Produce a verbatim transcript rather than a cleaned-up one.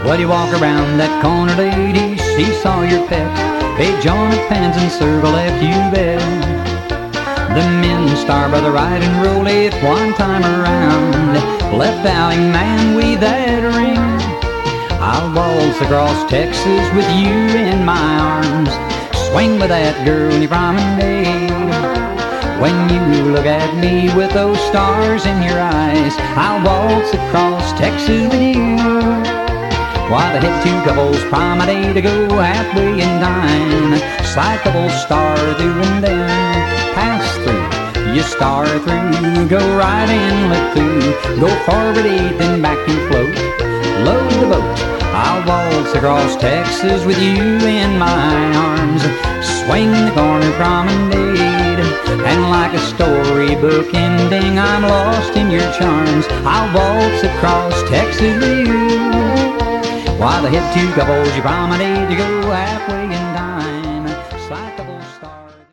Well, you walk around that corner, lady, she saw your pet. Hey, John of Pans and circle left, you bet. The men star by the right and roll it one time around. Left alley man with that ring. I'll waltz across Texas with you in my arms. Swing with that girl in your promenade. When you look at me with those stars in your eyes, I'll waltz across Texas with you. While the head two couples promenade to go halfway and dine. Slide couple star through and then pass through. You star through, go right in, let through. Go forward eight, then back you float. Load the boat, I'll waltz across Texas with you in my arms. Swing the corner promenade, and like a storybook ending, I'm lost in your charms. I'll waltz across Texas with you. While the head two couples you promenade to go halfway and dine.